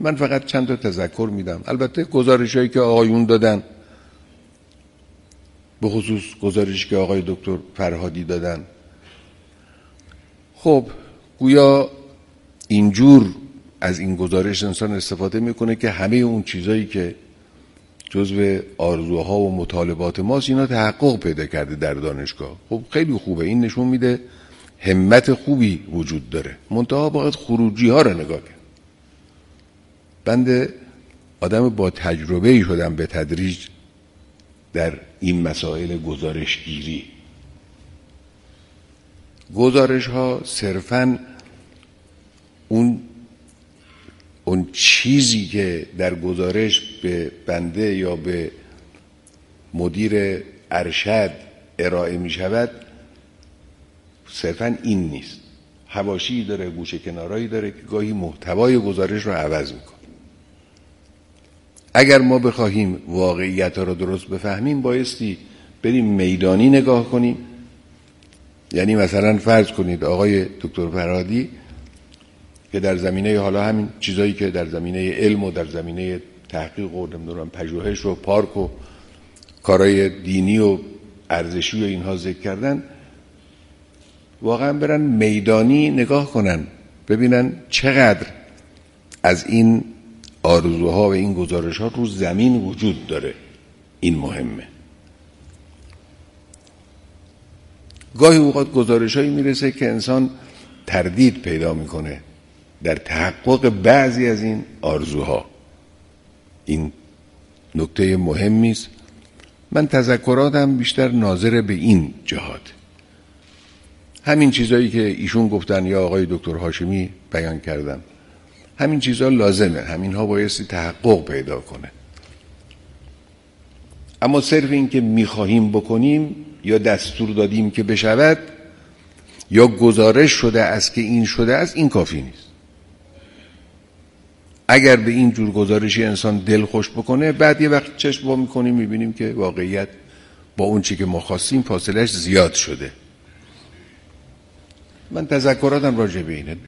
من فقط چند تا تذکر میدم. البته گزارش‌هایی که آقایون دادن، به خصوص گزارشی که آقای دکتر فرهادی دادن، خب گویا اینجور از این گزارش انسان استفاده میکنه که همه اون چیزایی که جزو آرزوها و مطالبات ماست اینا تحقق پیدا کرده در دانشگاه. خب خیلی خوبه، این نشون میده همت خوبی وجود داره، منتها باید خروجی ها رو نگاه کرد. بنده آدم با تجربه‌ای شدم به تدریج در این مسائل گزارشگیری. گزارش ها صرفاً اون چیزی که در گزارش به بنده یا به مدیر ارشد ارائه می شود صرفاً این نیست، حواشی داره، گوشه کنارایی داره که گاهی محتوای گزارش رو عوض میکنه. اگر ما بخواهیم واقعیت ها رو درست بفهمیم بایستی بریم میدانی نگاه کنیم. یعنی مثلا فرض کنید آقای دکتر فرهادی که در زمینه حالا همین چیزایی که در زمینه علم و در زمینه تحقیق و نمیدونم پژوهش و پارک و کارهای دینی و ارزشی و اینها ذکر کردن، واقعا برن میدانی نگاه کنن ببینن چقدر از این آرزوها و این گزارش‌ها رو زمین وجود داره. این مهمه. گاهی اوقات گزارش‌هایی میرسه که انسان تردید پیدا میکنه در تحقق بعضی از این آرزوها. این نکته مهمی است. من تذکراتم بیشتر ناظر به این جهات. همین چیزایی که ایشون گفتن یا آقای دکتر هاشمی بیان کردن، همین چیزها لازمه، همینها بایستی تحقق پیدا کنه. اما صرف این که میخواهیم بکنیم یا دستور دادیم که بشود یا گزارش شده است که این شده است، این کافی نیست. اگر به این جور گزارشی انسان دل خوش بکنه، بعد یه وقت چشم وا میکنیم میبینیم که واقعیت با اون چی که ما خواستیم فاصلهش زیاد شده. من تذکراتم راجع به اینه.